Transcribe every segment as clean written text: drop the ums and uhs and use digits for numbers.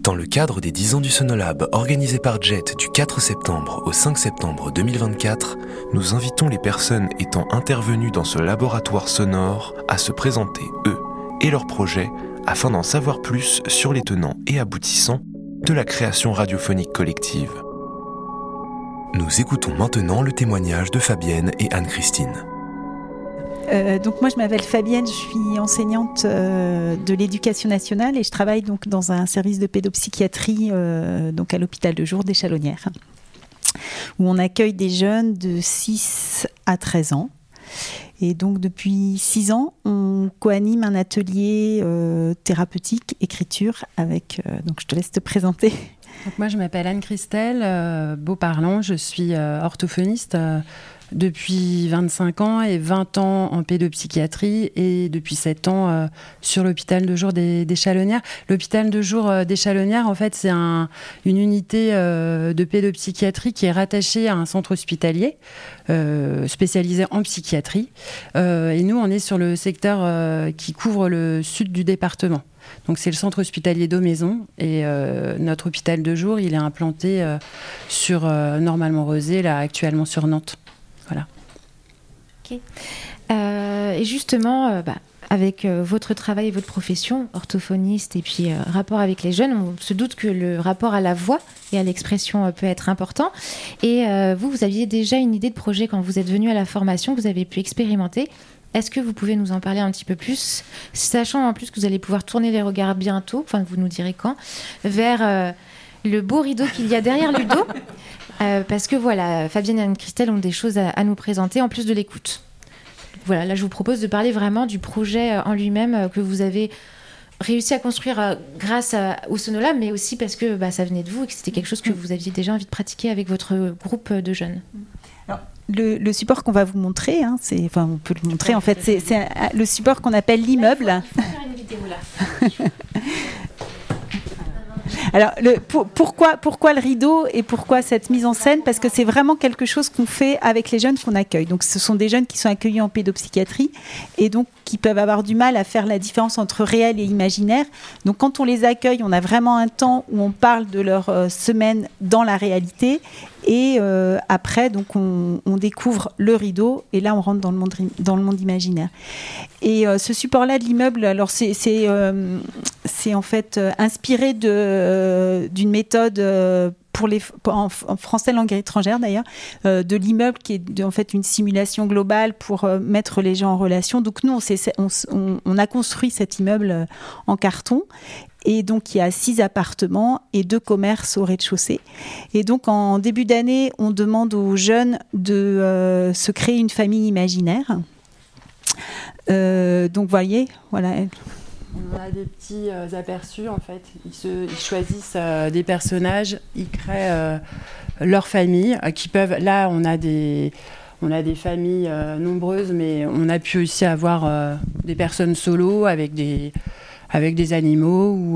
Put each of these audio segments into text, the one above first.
Dans le cadre des 10 ans du Sonolab organisé par JET du 4 septembre au 5 septembre 2024, nous invitons les personnes étant intervenues dans ce laboratoire sonore à se présenter, eux, et leurs projets, afin d'en savoir plus sur les tenants et aboutissants de la création radiophonique collective. Nous écoutons maintenant le témoignage de Fabienne et Anne-Christine. Donc moi je m'appelle Fabienne, je suis enseignante de l'éducation nationale et je travaille donc dans un service de pédopsychiatrie donc à l'hôpital de jour des Chalonnières, où on accueille des jeunes de 6 à 13 ans. Et donc depuis 6 ans, on co-anime un atelier thérapeutique, écriture, avec... donc je te laisse te présenter. Donc moi je m'appelle Anne-Christelle Beauparlant, je suis orthophoniste depuis 25 ans et 20 ans en pédopsychiatrie et depuis 7 ans sur l'hôpital de jour des Chalonnières. L'hôpital de jour des Chalonnières, en fait, c'est une unité de pédopsychiatrie qui est rattachée à un centre hospitalier spécialisé en psychiatrie. Et nous, on est sur le secteur qui couvre le sud du département. Donc c'est le centre hospitalier d'Aumaison et notre hôpital de jour, il est implanté sur Normalement-Rosé, là actuellement sur Nantes. Voilà. Ok. Et justement, avec votre travail et votre profession, orthophoniste et puis rapport avec les jeunes, on se doute que le rapport à la voix et à l'expression peut être important. Et vous aviez déjà une idée de projet quand vous êtes venu à la formation, que vous avez pu expérimenter. Est-ce que vous pouvez nous en parler un petit peu plus, sachant en plus que vous allez pouvoir tourner les regards bientôt, enfin vous nous direz quand, vers le beau rideau qu'il y a derrière Ludo, parce que voilà, Fabienne et Anne-Christelle ont des choses à nous présenter en plus de l'écoute. Voilà, là je vous propose de parler vraiment du projet en lui-même que vous avez réussi à construire grâce au Sonolab, mais aussi parce que ça venait de vous et que c'était quelque chose que vous aviez déjà envie de pratiquer avec votre groupe de jeunes. Alors, le support qu'on va vous montrer, on peut le montrer en fait, c'est le support qu'on appelle l'immeuble. Là, il faut faire une vidéo là. Alors, pourquoi le rideau et pourquoi cette mise en scène ? Parce que c'est vraiment quelque chose qu'on fait avec les jeunes qu'on accueille. Donc, ce sont des jeunes qui sont accueillis en pédopsychiatrie et donc qui peuvent avoir du mal à faire la différence entre réel et imaginaire. Donc, quand on les accueille, on a vraiment un temps où on parle de leur semaine dans la réalité. Et après, donc, on découvre le rideau et là, on rentre dans le monde imaginaire. Et ce support-là de l'immeuble, alors c'est en fait inspiré d'une méthode en français langue étrangère d'ailleurs, de l'immeuble qui est en fait une simulation globale pour mettre les gens en relation. Donc nous, on a construit cet immeuble en carton. Et donc, il y a 6 appartements et 2 commerces au rez-de-chaussée. Et donc, en début d'année, on demande aux jeunes de se créer une famille imaginaire. Donc, vous voyez, voilà. On a des petits aperçus, en fait. Ils choisissent des personnages, ils créent leur famille, qui peuvent... Là, on a des familles nombreuses, mais on a pu aussi avoir des personnes solo avec des animaux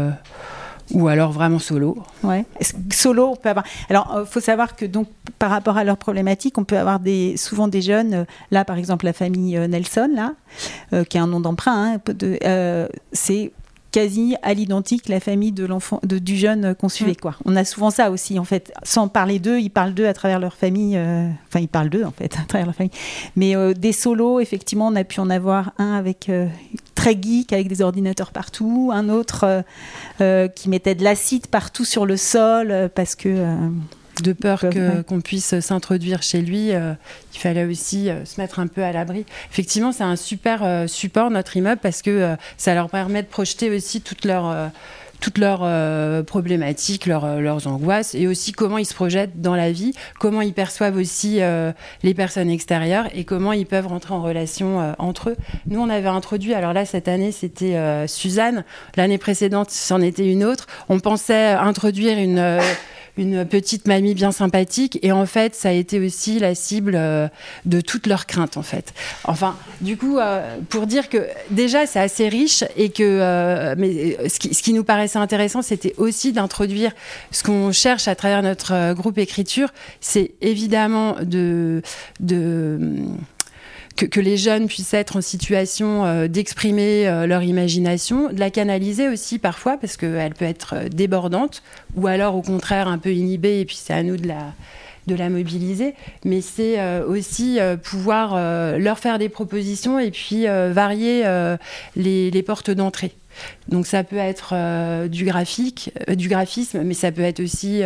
ou alors vraiment solo. Ouais. Solo, on peut avoir... Alors, faut savoir que donc, par rapport à leurs problématiques, on peut avoir souvent des jeunes, là par exemple la famille Nelson, là, qui a un nom d'emprunt, c'est quasi à l'identique la famille de l'enfant, du jeune qu'on suivait, quoi. On a souvent ça aussi, en fait. Sans parler d'eux, ils parlent d'eux à travers leur famille. Enfin, ils parlent d'eux, en fait, à travers leur famille. Mais des solos, effectivement, on a pu en avoir un avec... très geek, avec des ordinateurs partout. Un autre qui mettait de l'acide partout sur le sol, parce que... de peur qu'on puisse s'introduire chez lui, il fallait aussi se mettre un peu à l'abri. Effectivement, c'est un super support, notre immeuble, parce que ça leur permet de projeter aussi toutes leurs problématiques, leurs angoisses, et aussi comment ils se projettent dans la vie, comment ils perçoivent aussi les personnes extérieures et comment ils peuvent rentrer en relation entre eux. Nous, on avait introduit, alors là, cette année, c'était Suzanne. L'année précédente, c'en était une autre. On pensait introduire une petite mamie bien sympathique, et en fait ça a été aussi la cible de toutes leurs craintes, en fait. Enfin, du coup, pour dire que déjà c'est assez riche, et que mais ce qui nous paraissait intéressant, c'était aussi d'introduire ce qu'on cherche à travers notre groupe écriture, c'est évidemment que les jeunes puissent être en situation d'exprimer leur imagination, de la canaliser aussi parfois, parce qu'elle peut être débordante, ou alors au contraire un peu inhibée, et puis c'est à nous de la mobiliser, mais c'est aussi pouvoir leur faire des propositions et puis varier les portes d'entrée. Donc ça peut être du graphisme, mais ça peut être aussi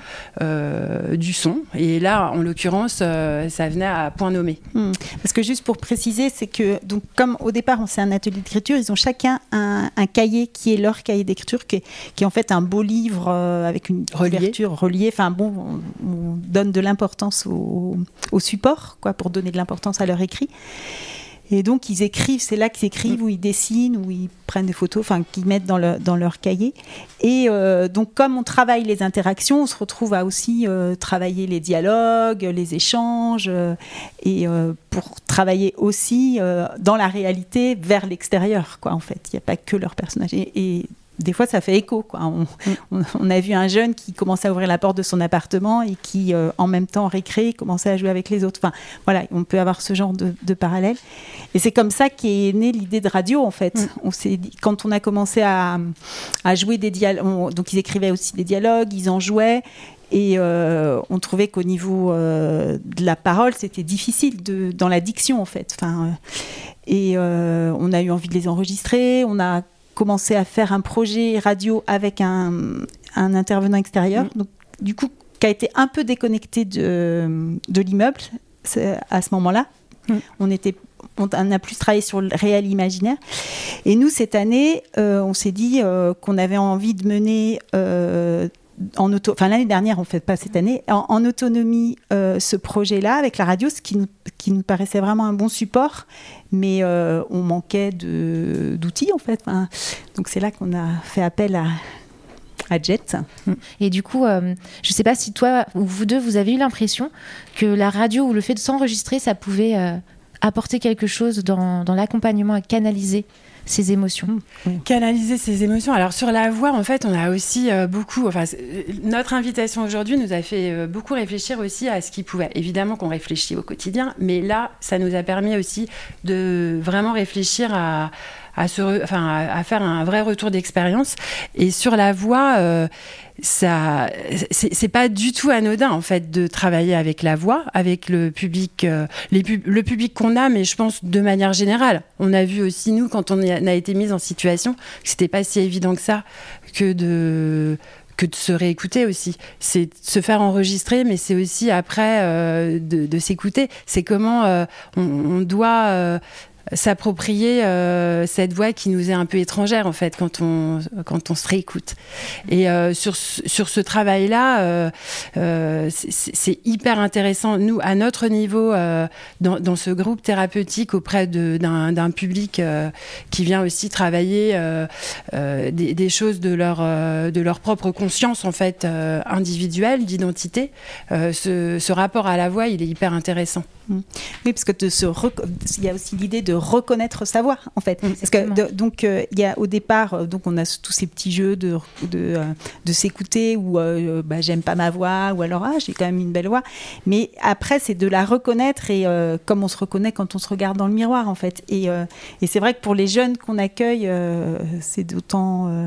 du son. Et là, en l'occurrence, ça venait à point nommé. Parce que juste pour préciser, c'est que donc comme au départ, c'est un atelier d'écriture, ils ont chacun un cahier qui est leur cahier d'écriture, qui est en fait un beau livre avec une couverture reliée. Enfin bon, on donne de l'importance au support, quoi, pour donner de l'importance à leur écrit. Et donc, ils écrivent, c'est là qu'ils écrivent, où ils dessinent, où ils prennent des photos, enfin, qu'ils mettent dans leur cahier. Et donc, comme on travaille les interactions, on se retrouve à aussi travailler les dialogues, les échanges, et pour travailler aussi dans la réalité vers l'extérieur, quoi, en fait. Il n'y a pas que leur personnage. Et des fois, ça fait écho, quoi. On a vu un jeune qui commençait à ouvrir la porte de son appartement et qui, en même temps, en récré, commençait à jouer avec les autres. Enfin, voilà, on peut avoir ce genre de parallèle. Et c'est comme ça qu'est née l'idée de radio, en fait. On s'est dit, quand on a commencé à jouer des dialogues, donc ils écrivaient aussi des dialogues, ils en jouaient. Et on trouvait qu'au niveau de la parole, c'était difficile dans la diction, en fait. Enfin, on a eu envie de les enregistrer. On a commencé à faire un projet radio avec un intervenant extérieur, donc, du coup, qui a été un peu déconnecté de l'immeuble à ce moment-là. On a plus travaillé sur le réel imaginaire. Et nous, cette année, on s'est dit qu'on avait envie de mener l'année dernière, on ne fait pas cette année, en autonomie ce projet-là avec la radio, ce qui nous paraissait vraiment un bon support, mais on manquait d'outils en fait. Donc c'est là qu'on a fait appel à Jet. Et du coup, je ne sais pas si toi ou vous deux, vous avez eu l'impression que la radio ou le fait de s'enregistrer, ça pouvait apporter quelque chose dans l'accompagnement à canaliser ses émotions. Canaliser ses émotions. Alors sur la voix, en fait, on a aussi beaucoup... Enfin, notre invitation aujourd'hui nous a fait beaucoup réfléchir aussi à ce qui pouvait... Évidemment qu'on réfléchit au quotidien, mais là, ça nous a permis aussi de vraiment réfléchir à faire un vrai retour d'expérience. Et sur la voix, c'est pas du tout anodin en fait de travailler avec la voix, avec le public, le public qu'on a, mais je pense de manière générale. On a vu aussi nous quand on a été mis en situation que c'était pas si évident que ça que de se réécouter aussi. C'est de se faire enregistrer, mais c'est aussi après de s'écouter. C'est comment on doit s'approprier cette voix qui nous est un peu étrangère en fait quand on se réécoute. Et sur ce travail-là, c'est hyper intéressant. Nous, à notre niveau, dans ce groupe thérapeutique auprès d'un public qui vient aussi travailler des choses de leur propre conscience en fait individuelle, d'identité. Ce rapport à la voix, il est hyper intéressant. Oui, parce que il y a aussi l'idée de reconnaître sa voix, en fait. Parce que donc il y a au départ, donc on a tous ces petits jeux de s'écouter où j'aime pas ma voix ou alors j'ai quand même une belle voix. Mais après, c'est de la reconnaître et comme on se reconnaît quand on se regarde dans le miroir, en fait. Et c'est vrai que pour les jeunes qu'on accueille, c'est d'autant.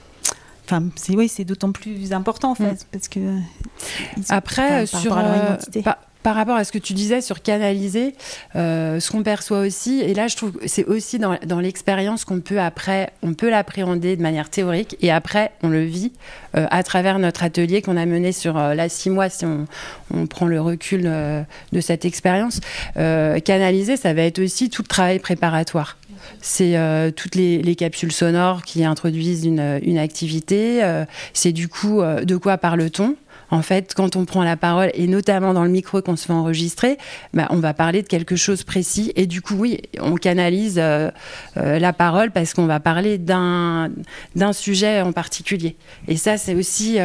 C'est d'autant plus important en fait, parce que après par leur identité. Par rapport à ce que tu disais sur canaliser, ce qu'on perçoit aussi, et là je trouve que c'est aussi dans l'expérience qu'on peut on peut l'appréhender de manière théorique, et après on le vit à travers notre atelier qu'on a mené sur 6 mois, si on prend le recul de cette expérience. Canaliser, ça va être aussi tout le travail préparatoire. C'est toutes les capsules sonores qui introduisent une activité, c'est du coup de quoi parle-t-on. En fait, quand on prend la parole, et notamment dans le micro qu'on se fait enregistrer, on va parler de quelque chose précis. Et du coup, oui, on canalise la parole parce qu'on va parler d'un sujet en particulier. Et ça, c'est aussi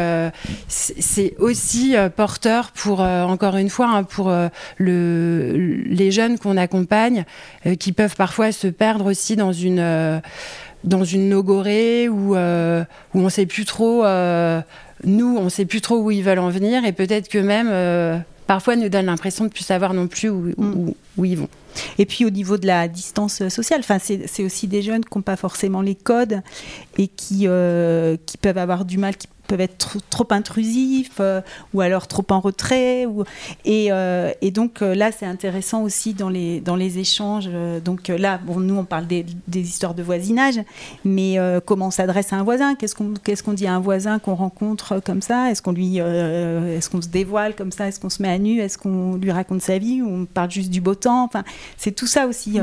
porteur pour, encore une fois, pour les jeunes qu'on accompagne, qui peuvent parfois se perdre aussi dans une logorée où on ne sait plus trop... Nous, on ne sait plus trop où ils veulent en venir et peut-être que même, parfois, nous donnent l'impression de ne plus savoir non plus où ils vont. Et puis au niveau de la distance sociale, c'est aussi des jeunes qui n'ont pas forcément les codes et qui peuvent avoir du mal, qui peuvent être trop intrusifs ou alors trop en retrait. Et donc là, c'est intéressant aussi dans les échanges. Donc là, nous, on parle des histoires de voisinage, mais comment on s'adresse à un voisin ? Qu'est-ce qu'on dit à un voisin qu'on rencontre comme ça ? Est-ce qu'on se dévoile comme ça ? Est-ce qu'on se met à nu ? Est-ce qu'on lui raconte sa vie ? Ou on parle juste du beau temps ? Enfin, c'est tout ça aussi.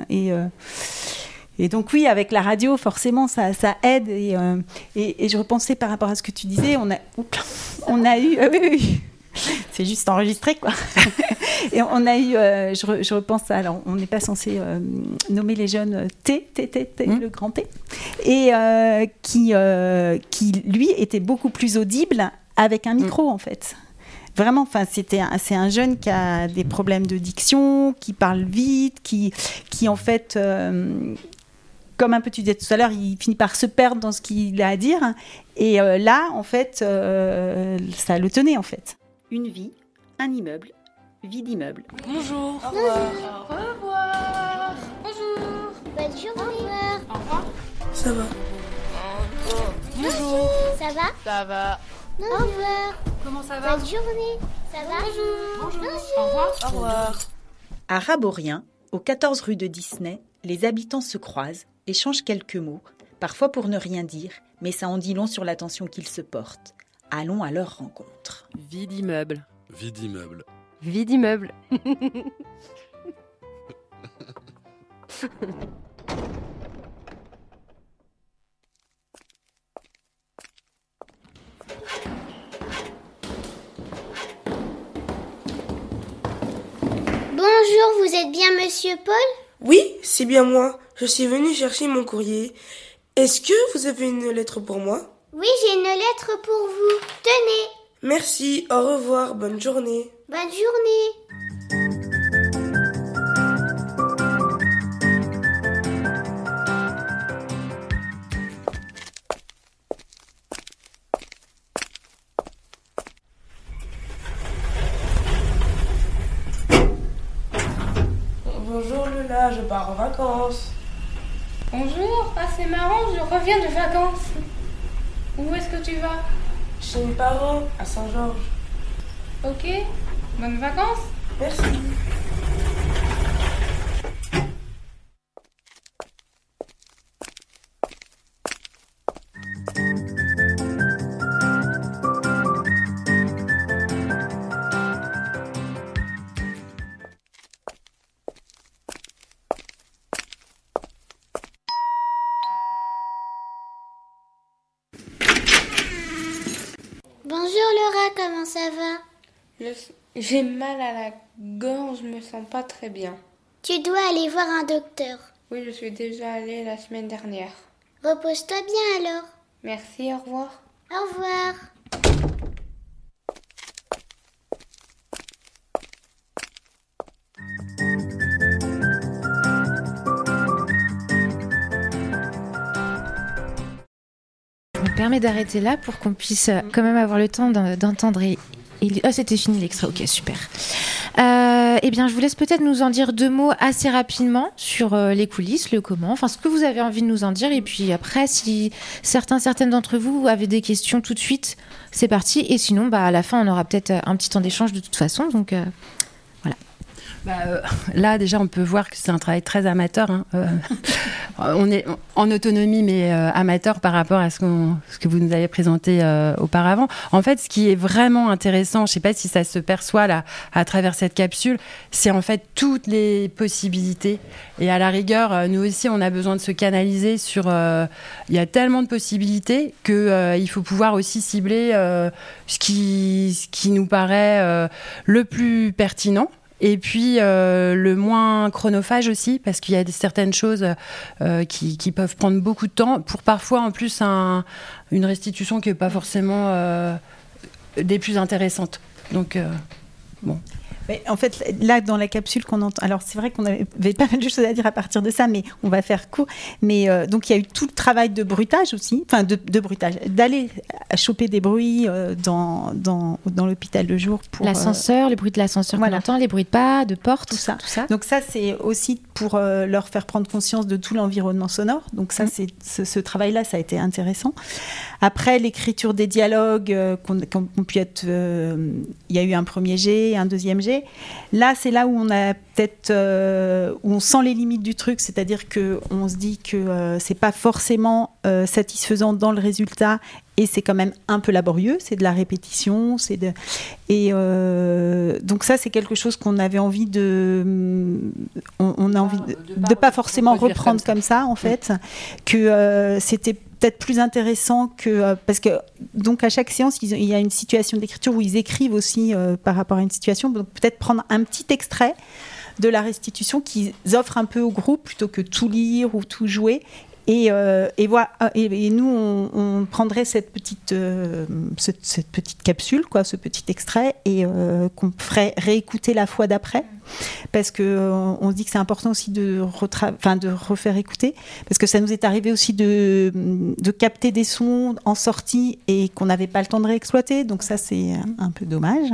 Et donc oui, avec la radio, forcément, ça aide. Et je repensais par rapport à ce que tu disais, on a eu... oui. C'est juste enregistré, quoi. Et on a eu... je repense, alors on n'est pas censé nommer les jeunes T, le grand T, et qui, lui, était beaucoup plus audible avec un micro, en fait. Vraiment, c'est un jeune qui a des problèmes de diction, qui parle vite, qui en fait... comme un peu tu disais tout à l'heure, il finit par se perdre dans ce qu'il a à dire. Et là, en fait, ça le tenait, en fait. Une vie, un immeuble, vie d'immeuble. Bonjour. Au revoir. Au revoir. Bonjour. Bonne journée. Au revoir. Ça va. Bonjour. Ça va ? Ça va. Au revoir. Comment ça va ? Bonne journée. Ça va ? Bonjour. Au revoir. Au revoir. À Raborien, au 14 rue de Disney, les habitants se croisent, échangent quelques mots, parfois pour ne rien dire, mais ça en dit long sur l'attention qu'ils se portent. Allons à leur rencontre. Vie d'immeuble. Vie d'immeuble. Vie d'immeuble. Bonjour, vous êtes bien Monsieur Paul ? Oui, c'est bien moi. Je suis venue chercher mon courrier. Est-ce que vous avez une lettre pour moi ? Oui, j'ai une lettre pour vous. Tenez. Merci, au revoir, bonne journée. Bonne journée. Bonjour Lola, je pars en vacances. Bonjour, c'est marrant, je reviens de vacances. Où est-ce que tu vas ? Chez mes parents, à Saint-Georges. Ok, bonnes vacances. Merci. Bonjour Laura, comment ça va ? J'ai mal à la gorge, je me sens pas très bien. Tu dois aller voir un docteur. Oui, je suis déjà allée la semaine dernière. Repose-toi bien alors. Merci, au revoir. Au revoir. Je me permets d'arrêter là pour qu'on puisse quand même avoir le temps d'entendre. C'était fini l'extrait, ok, super. Eh bien, je vous laisse peut-être nous en dire 2 mots assez rapidement sur les coulisses, le comment, enfin ce que vous avez envie de nous en dire. Et puis après, si certaines d'entre vous avez des questions tout de suite, c'est parti. Et sinon, à la fin, on aura peut-être un petit temps d'échange de toute façon. Donc voilà. Là, déjà, on peut voir que c'est un travail très amateur. Hein. On est en autonomie, mais amateur par rapport à ce que vous nous avez présenté auparavant. En fait, ce qui est vraiment intéressant, je ne sais pas si ça se perçoit là, à travers cette capsule, c'est en fait toutes les possibilités. Et à la rigueur, nous aussi, on a besoin de se canaliser sur... Il y a tellement de possibilités qu'il faut pouvoir aussi cibler ce qui nous paraît le plus pertinent. Et puis le moins chronophage aussi, parce qu'il y a certaines choses qui peuvent prendre beaucoup de temps, pour parfois en plus une restitution qui n'est pas forcément des plus intéressantes. Donc bon. Mais en fait, là, dans la capsule qu'on entend, alors c'est vrai qu'on avait pas mal de choses à dire à partir de ça, mais on va faire court. Mais donc il y a eu tout le travail de bruitage aussi, enfin de bruitage, d'aller choper des bruits dans l'hôpital de jour pour l'ascenseur, le bruit de l'ascenseur qu'on entend, les bruits de pas, de portes, tout ça. Donc ça, c'est aussi pour leur faire prendre conscience de tout l'environnement sonore. Donc ça, c'est ce travail-là, ça a été intéressant. Après, l'écriture des dialogues, qu'on pu être, il y a eu un premier jet, un deuxième jet. Là, c'est là où on a peut-être, où on sent les limites du truc, c'est-à-dire que on se dit que c'est pas forcément satisfaisant dans le résultat. Et c'est quand même un peu laborieux, c'est de la répétition, donc ça c'est quelque chose qu'on avait envie on a envie de pas forcément reprendre comme ça en fait, que c'était peut-être plus intéressant que parce que donc à chaque séance il y a une situation d'écriture où ils écrivent aussi par rapport à une situation, donc peut-être prendre un petit extrait de la restitution qu'ils offrent un peu au groupe plutôt que tout lire ou tout jouer. Et nous, on prendrait cette petite capsule, quoi, ce petit extrait, et qu'on ferait réécouter la fois d'après, parce que on se dit que c'est important aussi de refaire écouter, parce que ça nous est arrivé aussi de capter des sons en sortie et qu'on n'avait pas le temps de réexploiter, donc ça c'est un peu dommage.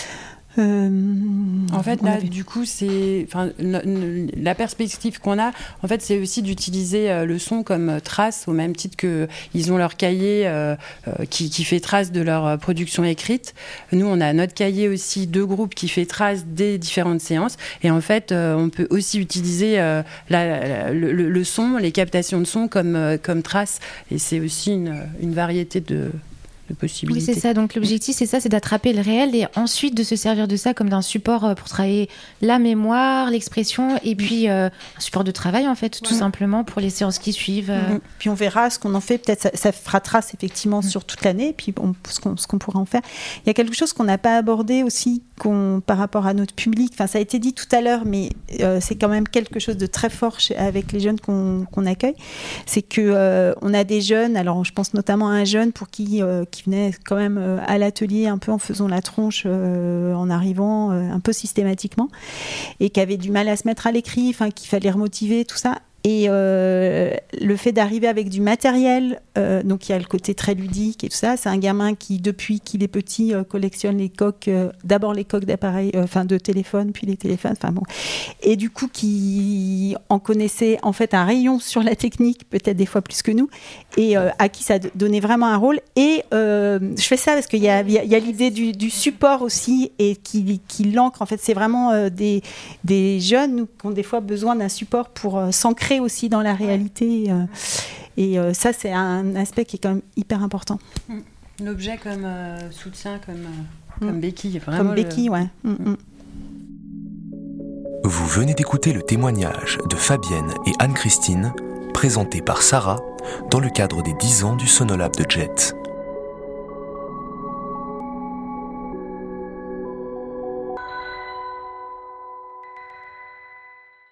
En fait, là, du coup, la perspective qu'on a, en fait, c'est aussi d'utiliser le son comme trace, au même titre qu'ils ont leur cahier qui fait trace de leur production écrite. Nous, on a notre cahier aussi de groupe qui fait trace des différentes séances. Et en fait, on peut aussi utiliser le son, les captations de son comme trace. Et c'est aussi une variété de possibilités. Oui, c'est ça. Donc l'objectif, c'est d'attraper le réel et ensuite de se servir de ça comme d'un support pour travailler la mémoire, l'expression et puis un support de travail en fait, tout simplement pour les séances qui suivent. Puis on verra ce qu'on en fait. Peut-être ça fera trace effectivement sur toute l'année. Et puis ce qu'on pourra en faire. Il y a quelque chose qu'on n'a pas abordé aussi par rapport à notre public. Enfin, ça a été dit tout à l'heure, mais c'est quand même quelque chose de très fort avec les jeunes qu'on accueille. C'est que on a des jeunes. Alors je pense notamment à un jeune pour qui venait quand même à l'atelier un peu en faisant la tronche, en arrivant un peu systématiquement, et qui avait du mal à se mettre à l'écrit, enfin qu'il fallait remotiver, tout ça. Et le fait d'arriver avec du matériel, donc il y a le côté très ludique et tout ça, c'est un gamin qui, depuis qu'il est petit, collectionne les coques, d'abord les coques d'appareils, de téléphone, puis les téléphones, et du coup qui en connaissait en fait un rayon sur la technique, peut-être des fois plus que nous, et à qui ça donnait vraiment un rôle. Et je fais ça parce qu'il y a l'idée du support aussi, et qui l'ancre, en fait, c'est vraiment des jeunes qui ont des fois besoin d'un support pour s'ancrer aussi dans la réalité, et ça c'est un aspect qui est quand même hyper important. L'objet comme soutien, comme béquille, vraiment comme béquille, ouais. Vous venez d'écouter le témoignage de Fabienne et Anne-Christine, présenté par Sarah dans le cadre des 10 ans du Sonolab de Jet.